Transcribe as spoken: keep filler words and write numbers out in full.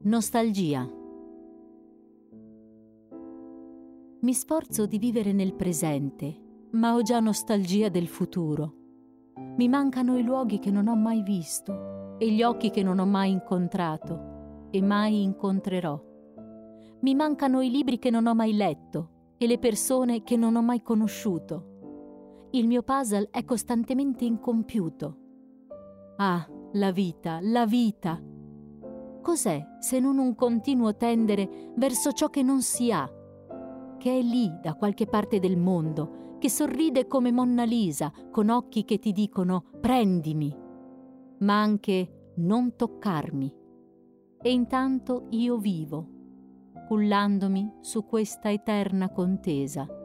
Nostalgia. Mi sforzo di vivere nel presente, ma ho già nostalgia del futuro. Mi mancano i luoghi che non ho mai visto e gli occhi che non ho mai incontrato e mai incontrerò. Mi mancano i libri che non ho mai letto e le persone che non ho mai conosciuto. Il mio puzzle è costantemente incompiuto. Ah, la vita, la vita! Cos'è se non un continuo tendere verso ciò che non si ha, che è lì da qualche parte del mondo, che sorride come Monna Lisa, con occhi che ti dicono prendimi, ma anche non toccarmi. E intanto io vivo, cullandomi su questa eterna contesa.